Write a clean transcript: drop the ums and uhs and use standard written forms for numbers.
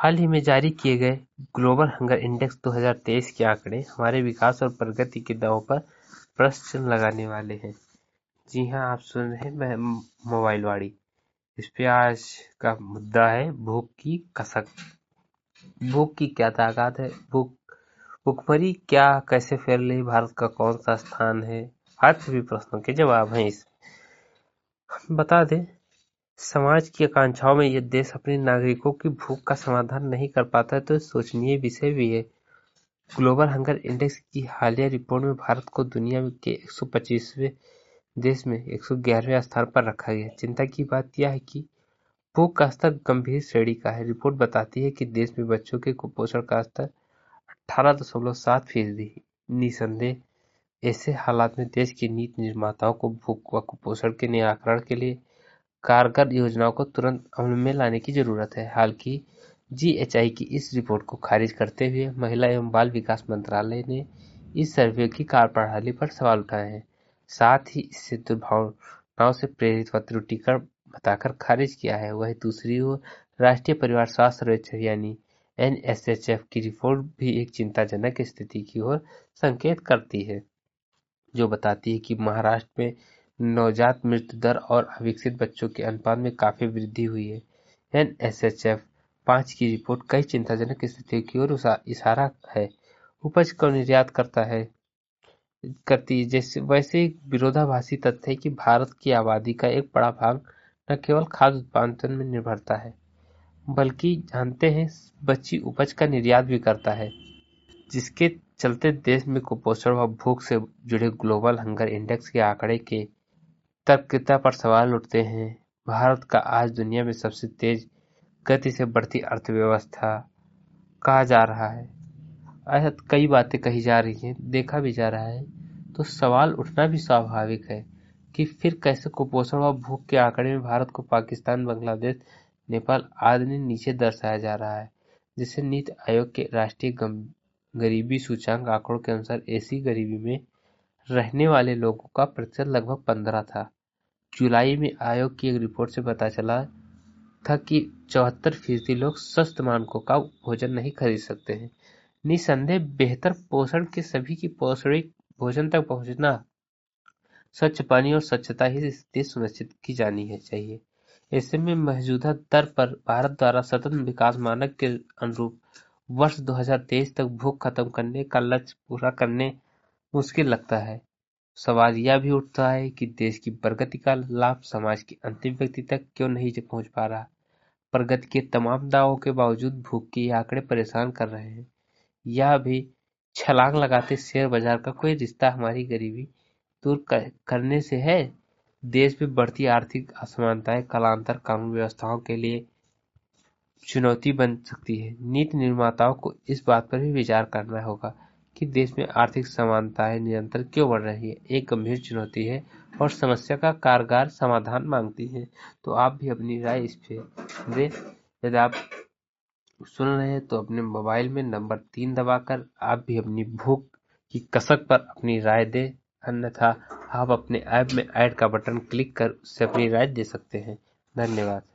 हाल ही में जारी किए गए ग्लोबल हंगर इंडेक्स 2023 के आंकड़े हमारे विकास और प्रगति के दांव पर प्रश्न लगाने वाले हैं। जी हाँ, आप सुन रहे हैं मोबाइल वाड़ी। इस पे आज का मुद्दा है भूख की कसक। भूख की क्या ताकत है? भूखमरी क्या कैसे फैल रही? भारत का कौन सा स्थान है? आज सभी प्रश्नों के जवाब हैं। इस बता दें, समाज की आकांक्षाओं में यह देश अपने नागरिकों की भूख का समाधान नहीं कर पाता है तो सोचनीय विषय भी है। ग्लोबल हंगर इंडेक्स की हालिया रिपोर्ट में भारत को दुनिया के 125वें देश में 111वें स्थान पर रखा गया। चिंता की बात यह है कि भूख का स्तर गंभीर श्रेणी का है। रिपोर्ट बताती है कि देश में बच्चों के कुपोषण का स्तर 18.7%। निसंदेह ऐसे हालात में देश के नीति निर्माताओं को भूख व कुपोषण के निराकरण के लिए कारगर योजनाओं को तुरंत अमल में लाने की जरूरत है। हालांकि जीएचआई की इस रिपोर्ट को खारिज करते हुए महिला एवं बाल विकास मंत्रालय ने इस सर्वे की कार्यप्रणाली पर सवाल उठाए हैं। साथ ही इससे दुर्भावनाओं से प्रेरित व त्रुटिकर बताकर खारिज किया है। वहीं दूसरी ओर राष्ट्रीय परिवार स्वास्थ्य सर्वेक्षण यानी NSHF की रिपोर्ट भी एक चिंताजनक स्थिति की ओर संकेत करती है, जो बताती है कि महाराष्ट्र में नवजात मृत्यु दर और अविकसित बच्चों के अनुपात में काफी वृद्धि हुई है। NSHF 5 की रिपोर्ट कई चिंताजनक स्थितियों की ओर इशारा है। उपज को निर्यात करती है। जैसे वैसे एक विरोधाभासी तथ्य है कि भारत की आबादी का एक बड़ा भाग न केवल खाद्य उत्पादन में निर्भरता है, बल्कि जानते हैं बची उपज का निर्यात भी करता है, जिसके चलते देश में कुपोषण व भूख से जुड़े ग्लोबल हंगर इंडेक्स के आंकड़े के तर्कता पर सवाल उठते हैं। भारत का आज दुनिया में सबसे तेज गति से बढ़ती अर्थव्यवस्था कहा जा रहा है। ऐसा कई बातें कही जा रही हैं, देखा भी जा रहा है, तो सवाल उठना भी स्वाभाविक है कि फिर कैसे कुपोषण व भूख के आंकड़े में भारत को पाकिस्तान, बांग्लादेश, नेपाल आदि ने नीचे दर्शाया जा रहा है। जिसे नीति आयोग के राष्ट्रीय गरीबी सूचकांक आंकड़ों के अनुसार ऐसी गरीबी में रहने वाले लोगों का प्रतिशत लगभग 15 था। जुलाई में आयोग की एक रिपोर्ट से पता चला था कि 74% लोग स्वस्थ मानकों का भोजन नहीं खरीद सकते हैं। निसंदेह बेहतर पोषण के सभी की पौष्टिक भोजन तक पहुंचना, स्वच्छ पानी और स्वच्छता ही स्थिति सुनिश्चित की जानी है चाहिए। ऐसे में मौजूदा दर पर भारत द्वारा सतत विकास मानक के अनुरूप वर्ष 2023 तक भूख खत्म करने का लक्ष्य पूरा करने मुश्किल लगता है। सवाल यह भी उठता है कि देश की प्रगति का लाभ समाज के अंतिम व्यक्ति तक क्यों नहीं पहुंच पा रहा। प्रगति के तमाम दावों के बावजूद भूख के आंकड़े परेशान कर रहे हैं। यह भी छलांग लगाते शेयर बाजार का कोई रिश्ता हमारी गरीबी दूर करने से है। देश में बढ़ती आर्थिक असमानताएं कालांतर कानून व्यवस्थाओं के लिए चुनौती बन सकती है। नीति निर्माताओं को इस बात पर भी विचार करना होगा कि देश में आर्थिक समानताएं निरंतर क्यों बढ़ रही है। एक गंभीर चुनौती है और समस्या का कारगर समाधान मांगती है। तो आप भी अपनी राय इस पे दें। यदि आप सुन रहे हैं तो अपने मोबाइल में नंबर 3 दबाकर आप भी अपनी भूख की कसक पर अपनी राय दें। अन्यथा आप अपने ऐप में ऐड का बटन क्लिक कर उससे अपनी राय दे सकते हैं। धन्यवाद।